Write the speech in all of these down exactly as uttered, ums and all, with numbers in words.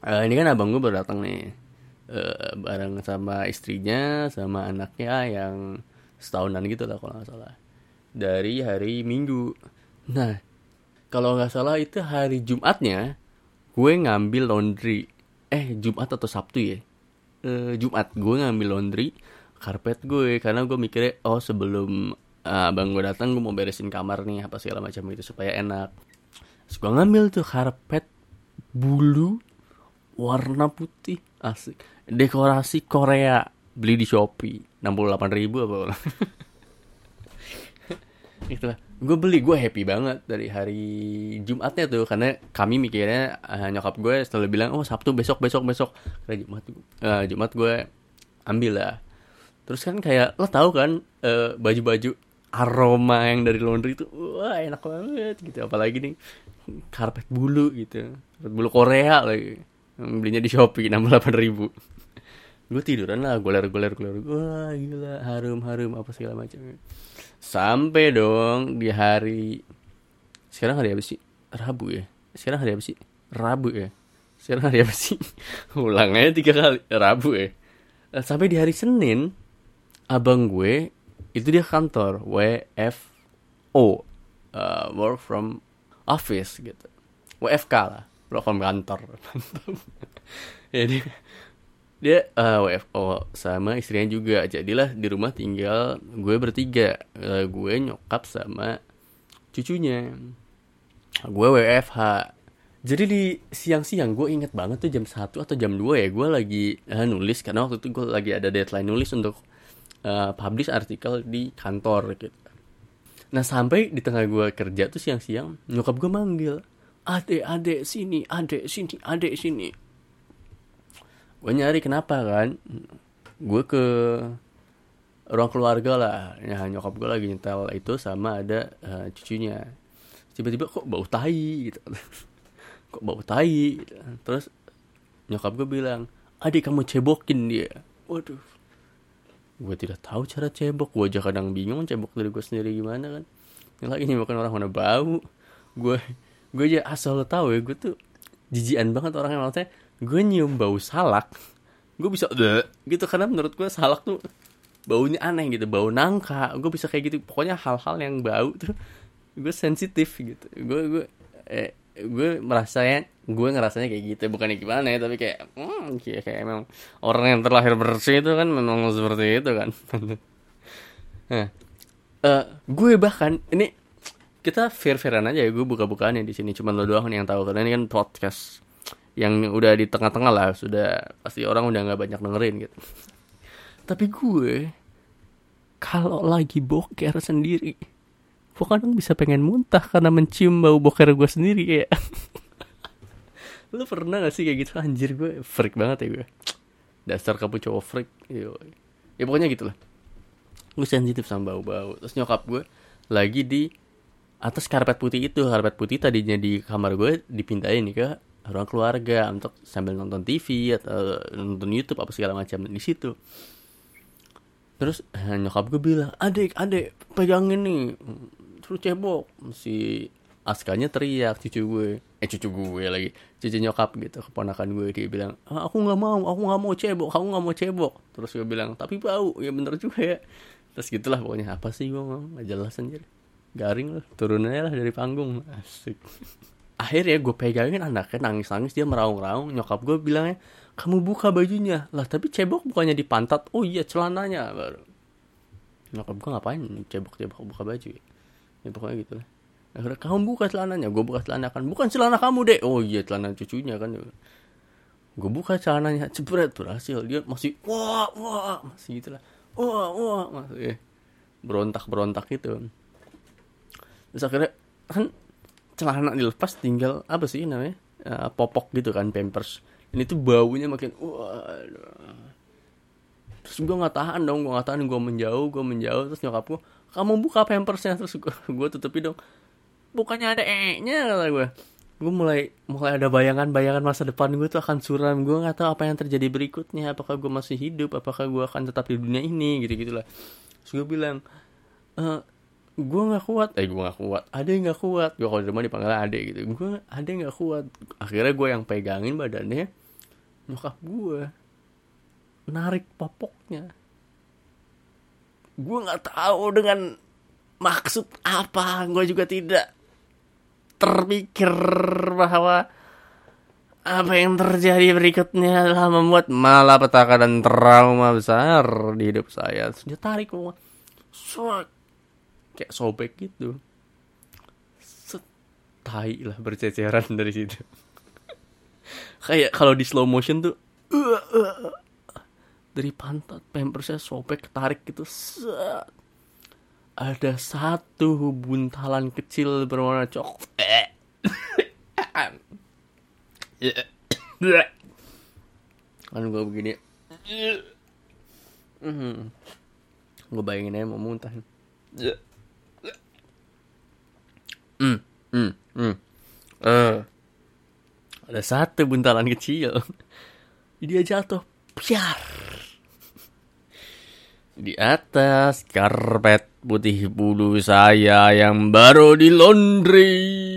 Eh, ini kan abang gue baru datang nih, eh, bareng sama istrinya sama anaknya yang setahunan gitu lah kalau nggak salah, dari hari Minggu. Nah, kalau nggak salah itu hari Jumatnya gue ngambil laundry. Eh, Jumat atau Sabtu ya? Eh, Jumat gue ngambil laundry karpet gue karena gue mikirnya oh sebelum eh, abang gue datang gue mau beresin kamar nih apa segala macam itu supaya enak. Terus gue ngambil tuh karpet bulu warna putih asik, dekorasi Korea, beli di Shopee enam puluh delapan ribu apa. Itulah gue beli, gue happy banget dari hari Jumatnya tuh karena kami mikirnya eh, nyokap gue selalu bilang oh Sabtu besok besok besok. Karena Jumat eh, Jumat gue ambil lah. Terus kan kayak lo tahu kan eh, baju-baju aroma yang dari laundry itu wah enak banget gitu, apalagi nih karpet bulu gitu, karpet bulu Korea lagi. Belinya di Shopee enam puluh delapan ribu. Gue tiduran lah, goler-goler goler. Wah gila, harum-harum apa segala macam. Sampai dong di hari, sekarang hari apa sih? Rabu ya. Sekarang hari apa sih? Rabu ya. Sekarang hari apa sih? Ulang aja tiga kali. Rabu ya. Sampai di hari Senin, abang gue itu dia kantor W F O, uh, work from office gitu. W F K lah, work from kantor. Jadi dia uh, W F O sama istrinya juga, jadilah di rumah tinggal gue bertiga, uh, gue nyokap sama cucunya. Gue W F H. Jadi di siang-siang gue inget banget tuh jam satu atau jam dua ya, gue lagi uh, nulis karena waktu itu gue lagi ada deadline nulis untuk uh, publish artikel di kantor gitu. Nah sampai di tengah gue kerja tuh siang-siang nyokap gue manggil, adek adek sini, adek sini, adek sini. Gue nyari kenapa kan, gue ke ruang keluarga lah, ya nyokap gue lagi nyetel itu sama ada uh, cucunya. Tiba-tiba kok bau tai gitu. Kok bau tai gitu. Terus nyokap gue bilang, adik kamu cebokin dia. Waduh, gue tidak tahu cara cebok. Gue aja kadang bingung cebok dari gue sendiri gimana kan. Yang lagi nyebokin orang mana bau. Gue gue aja asal lo tahu ya, gue tuh jijian banget orangnya. Maksudnya gue nyium bau salak gue bisa deh gitu, karena menurut gue salak tuh baunya aneh gitu, bau nangka. Gue bisa kayak gitu, pokoknya hal-hal yang bau tuh gue sensitif gitu. Gue gue eh, gue merasanya gue ngerasanya kayak gitu, bukannya gimana ya, tapi kayak hmm, kayak, kayak emang orang yang terlahir bersih itu kan memang seperti itu kan. Nah, uh, gue bahkan ini kita fair-fairan aja ya, gue buka-bukaan ya di sini, cuman lo doang nih yang tahu karena ini kan podcast yang udah di tengah-tengah lah, sudah pasti orang udah nggak banyak dengerin gitu. Tapi gue kalau lagi boker sendiri, gue kadang bisa pengen muntah karena mencium bau boker gue sendiri kayak. Lu pernah gak sih kayak gitu? Anjir, gue freak banget ya gue. Dasar kamu cowok freak. Yoi. Ya pokoknya gitulah. Gue sensitif sama bau-bau. Terus nyokap gue lagi di atas karpet putih itu. Karpet putih tadinya di kamar gue dipindahin nih ke ruang keluarga untuk sambil nonton T V atau nonton YouTube apa segala macam di situ. Terus eh, nyokap gue bilang, adek adek pegangin nih, terus cebok. Si Askanya teriak, cucu gue, eh cucu gue lagi, cucu nyokap gitu, keponakan gue. Dia bilang, ah, aku nggak mau, aku nggak mau cebok, kamu nggak mau cebok. Terus gue bilang, tapi bau, ya bener juga ya. Terus gitulah pokoknya, apa sih gue ngomong, nggak jelas anjir. Garing lah, turun aja lah dari panggung, asik. Akhirnya gue pegangin anaknya nangis-nangis, dia meraung-raung. Nyokap gue bilangnya, kamu buka bajunya lah, tapi cebok bukannya di pantat. Oh iya, celananya baru. Nyokap gue ngapain cebok-cebok buka baju ya, ya pokoknya gitu lah. Akhirnya kamu buka celananya, gue buka celana kan, bukan celana kamu deh. Oh iya, celana cucunya kan. Gue buka celananya, cepret, berhasil. Dia masih wah wah masih gitu lah, wah wah masih eh, berontak-berontak gitu. Terus akhirnya kan celana dilepas, tinggal apa sih namanya, uh, popok gitu kan, pampers. Ini tuh baunya makin waduh. Terus gue nggak tahan dong, gue nggak tahan, gue menjauh, gue menjauh. Terus nyokap gue, kamu buka pampersnya. Terus gue, gue tutupi dong. Bukannya ada e-nya kata gue. Gue mulai mulai ada bayangan-bayangan masa depan gue tuh akan suram. Gue nggak tahu apa yang terjadi berikutnya. Apakah gue masih hidup? Apakah gue akan tetap di dunia ini? Gitu gitulah. Terus gue bilang, e, gue nggak kuat. Eh gue nggak kuat. Ada yang nggak kuat. Gue kalau di rumah dipanggil ade gitu. Gue ada yang nggak kuat. Akhirnya gue yang pegangin badannya. nyokap gue narik popoknya. Gue nggak tahu dengan maksud apa. Gue juga tidak terpikir bahwa apa yang terjadi berikutnya adalah membuat malapetaka dan trauma besar di hidup saya. Terus dia tarik gue, so, kayak sobek gitu. Setai lah berceceran dari situ. Kayak kalau di slow motion tuh, uh, uh, dari pantat pampersnya sobek, tarik gitu. Set. Ada satu buntalan kecil berwarna coklat. Kan gue begini, mm. gue bayangin aja mau muntah. mm, mm, mm. Uh. Ada satu buntalan kecil. Dia jatuh, piar, di atas karpet putih bulu saya yang baru di laundry.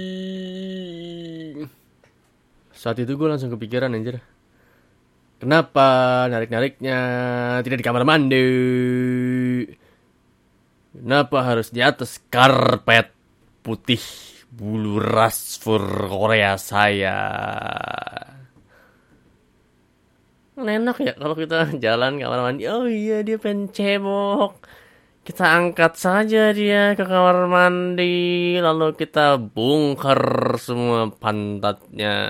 Saat itu gue langsung kepikiran, anjir. Kenapa narik-nariknya tidak di kamar mandi? Kenapa harus di atas karpet putih bulu ras fur Korea saya? Enak ya kalau kita jalan ke kamar mandi. Oh iya, dia pengen cebok. Kita angkat saja dia ke kamar mandi, lalu kita bongkar semua pantatnya.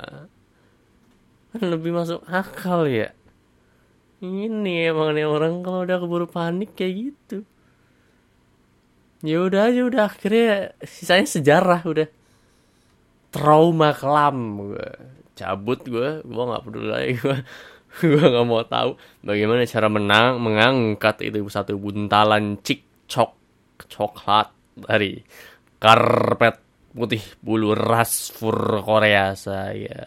Lebih masuk akal ya. Ini emang nih orang kalau udah keburu panik kayak gitu. Ya udah aja, udah akhirnya sisanya sejarah, udah trauma kelam. Gue cabut, gue gue nggak peduli lagi. Gue gue nggak mau tahu bagaimana cara menang mengangkat itu satu buntalan cik-cok coklat dari karpet putih bulu ras fur Korea saya.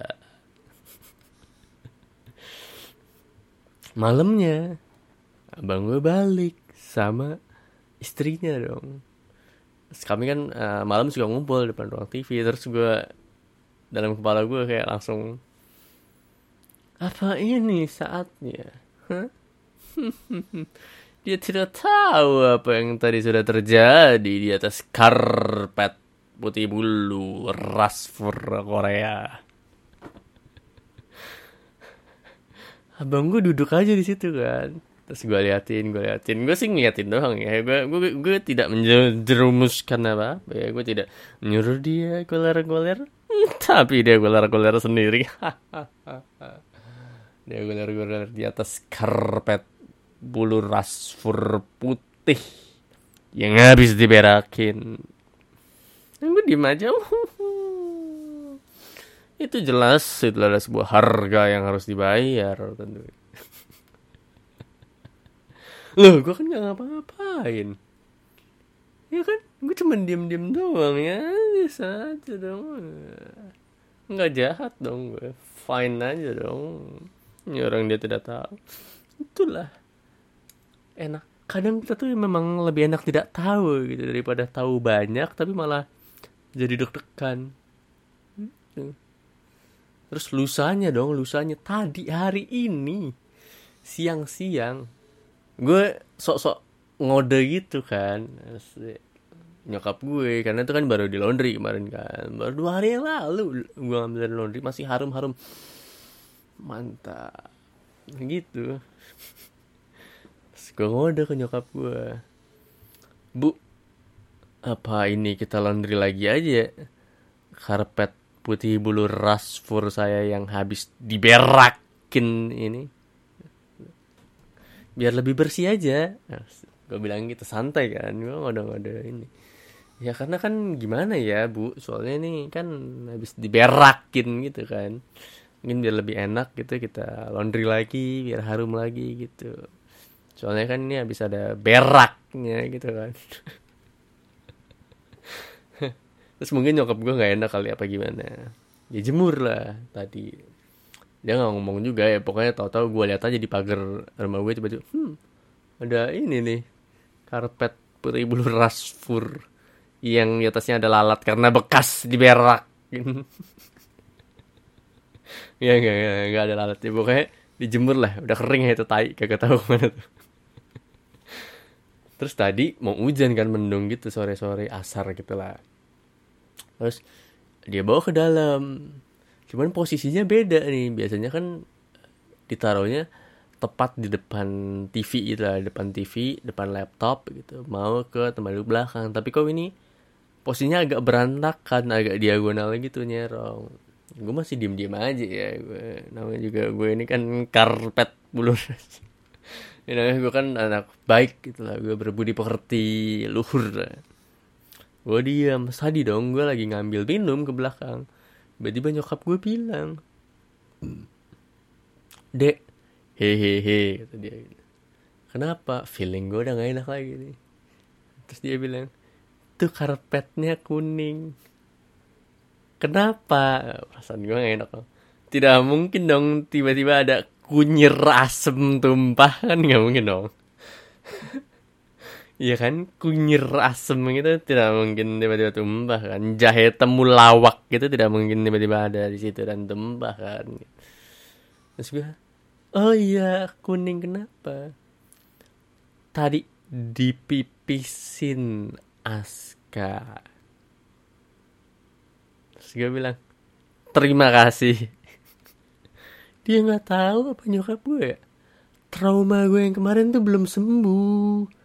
Malamnya abang gue balik sama istrinya dong. Terus kami kan uh, malam suka ngumpul depan ruang T V. Terus gue, dalam kepala gue kayak langsung, apa ini saatnya? Huh? Dia tidak tahu apa yang tadi sudah terjadi di atas karpet putih bulu ras fur Korea. Abang gue duduk aja di situ kan. Terus gue liatin, gue liatin. Gue sih ngeliatin doang ya. Gue gue gue tidak menjerumuskan apa. Ya, gue tidak nyuruh dia goler-goler. Tapi dia goler-goler sendiri. Dia goler-goler di atas karpet bulu ras fur putih yang habis diberakin. Dan gue diem aja. Itu jelas itu adalah sebuah harga yang harus dibayar tentu. Loh, gue kan gak ngapa-ngapain. Ya kan, gue cuma diem-diem doang ya. Bisa aja dong. Gak jahat dong gue. Fine aja dong. Ini orang dia tidak tahu. Itulah enak. Kadang kita tuh memang lebih enak tidak tahu gitu daripada tahu banyak tapi malah jadi deg-degan. Gitu. Terus lusanya dong, lusanya tadi hari ini siang-siang gue sok-sok ngode gitu kan. Nyokap gue, karena itu kan baru di laundry kemarin kan. Baru dua hari yang lalu gue ngambil dari laundry, masih harum-harum. Mantap. Gitu. Terus gue ngode ke nyokap gue, Bu, apa ini kita laundry lagi aja karpet putih bulu ras fur saya yang habis diberakin ini, biar lebih bersih aja. Nah, gue bilang gitu santai kan, gue ngode-ngode ini. Ya karena kan gimana ya Bu, soalnya ini kan habis diberakin gitu kan. Mungkin biar lebih enak gitu kita laundry lagi, biar harum lagi gitu. Soalnya kan ini habis ada beraknya gitu kan. Terus mungkin nyokap gue gak enak kali apa gimana. Ya jemur lah tadi. Dia gak ngomong juga ya, pokoknya tahu-tahu gue lihat aja di pagar rumah gue tiba-tiba, hmm, ada ini nih, karpet putih bulu ras fur yang di atasnya ada lalat karena bekas diberak. Ya enggak, enggak, enggak ada lalatnya. Pokoknya dijemur lah, udah kering ya itu tai, kagak tahu kemana tuh. Terus tadi mau hujan kan, mendung gitu sore-sore asar gitu lah. Terus dia bawa ke dalam. Cuman posisinya beda nih. Biasanya kan ditaruhnya tepat di depan T V gitu lah, depan T V, depan laptop gitu. Mau ke tempat duduk belakang. Tapi kok ini posisinya agak berantakan, agak diagonal gitu nyerong. Gue masih diem-diem aja ya. Gue, namanya juga gue ini kan karpet bulu. Ya, namanya gue kan anak baik gitu lah. Gue berbudi pekerti, luhur lah. Gue diam, tadi dong gue lagi ngambil minum ke belakang. Tiba-tiba nyokap gue bilang, "Dek, hehehe," kata dia gitu. "Kenapa? Feeling gue udah gak enak lagi nih." Terus dia bilang, "Tuh karpetnya kuning." "Kenapa?" Perasaan gue gak enak loh. Tidak mungkin dong tiba-tiba ada kunyir asem tumpah, kan gak mungkin dong. Iya kan, kunyir asem gitu tidak mungkin tiba-tiba tumpah kan. Jahe temulawak gitu tidak mungkin tiba-tiba ada di situ dan tumpah kan. Terus gue, "Oh iya, kuning kenapa?" "Tadi dipipisin Aska." Terus gue bilang, "Terima kasih." Dia nggak tahu apa nyokap gue ya. Trauma gue yang kemarin tuh belum sembuh.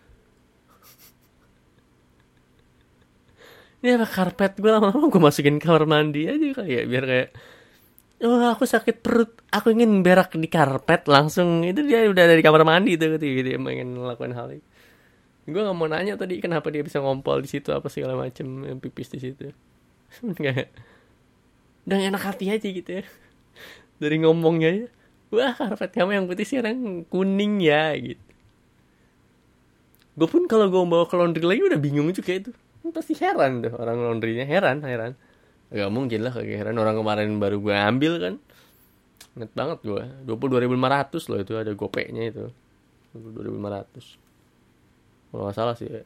Ini apa karpet gue lama-lama gue masukin kamar mandi aja kali ya, biar kayak, "Oh aku sakit perut, aku ingin berak di karpet," langsung itu dia udah dari kamar mandi tuh gitu, dia pengen ngelakuin hal itu. Gue nggak mau nanya tadi kenapa dia bisa ngompol di situ apa segala macem, pipis di situ. Nggak, udah enak hati aja gitu ya dari ngomongnya ya. "Wah karpet kamu yang putih sekarang kuning ya," gitu. Gue pun kalau gue bawa ke laundry lagi udah bingung juga itu. Pasti heran tuh orang laundrynya, heran heran. Gak mungkin lah kayak heran, orang kemarin baru gue ambil kan. Ingat banget gue, dua puluh dua ribu lima ratus loh itu, ada gopeknya itu. dua puluh dua ribu lima ratus kalau gak salah sih ya.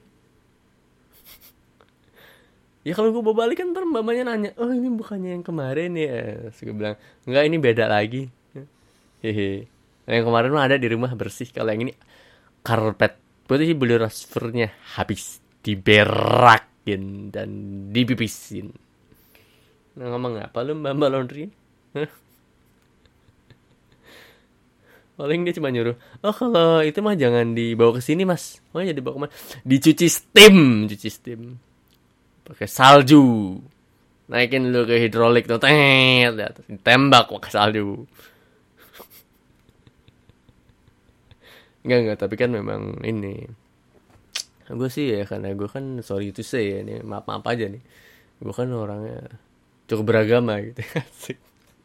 Ya kalau gue bawa balik kan ntar mamanya nanya, "Oh ini bukannya yang kemarin ya?" Terus gue bilang, "Enggak, ini beda lagi." Hehe. Yang kemarin mah ada di rumah bersih, kalau yang ini karpet putih beli transfernya habis diberakin dan dipipisin. Nah, ngomong apa lu mbak mbak laundry? Paling dia cuma nyuruh, "Oh kalau itu mah jangan dibawa ke sini mas." "Oh ya dibawa kemana?" "Dicuci steam, cuci steam pakai salju, naikin dulu ke hidrolik tuh, tet, tembak pakai salju." Enggak enggak, tapi kan memang ini, gue sih ya karena gue kan sorry to say ya, ini maaf maaf aja nih, gue kan orangnya cukup beragama gitu. Asik.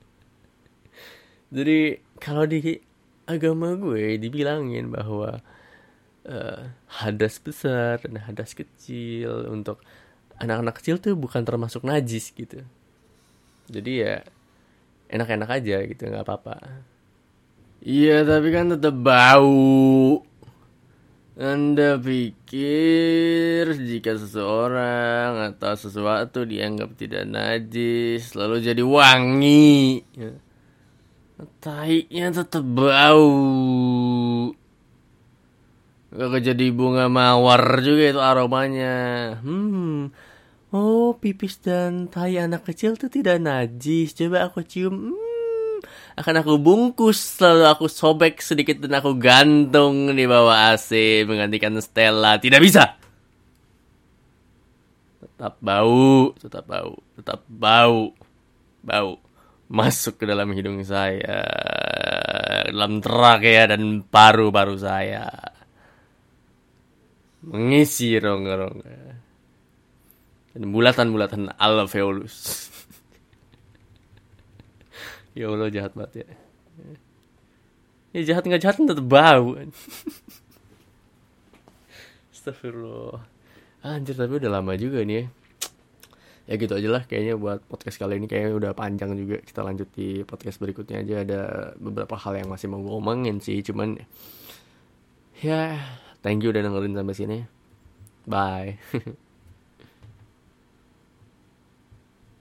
Jadi kalau di agama gue dibilangin bahwa uh, hadas besar dan hadas kecil untuk anak-anak kecil tuh bukan termasuk najis gitu. Jadi ya enak-enak aja gitu, nggak apa-apa. Iya tapi kan tetap bau. Anda pikir jika seseorang atau sesuatu dianggap tidak najis lalu jadi wangi, taiknya tetap bau. Gak jadi bunga mawar juga itu aromanya. Hmm. Oh, pipis dan tai anak kecil tuh tidak najis. Coba aku cium. Hmm. Akan aku bungkus, lalu aku sobek sedikit dan aku gantung di bawah A C menggantikan Stella. Tidak bisa. Tetap bau, tetap bau, tetap bau, bau masuk ke dalam hidung saya, dalam trakea dan paru-paru saya, mengisi rongga-rongga dan bulatan-bulatan alveolus. Ya Allah jahat banget ya. Ya jahat nggak jahat tetap bau. Astagfirullah. Anjir tapi udah lama juga nih ya. Ya gitu aja lah kayaknya buat podcast kali ini, kayaknya udah panjang juga. Kita lanjut di podcast berikutnya aja, ada beberapa hal yang masih mau gue omongin sih. Cuman ya thank you udah dengerin sampai sini. Bye.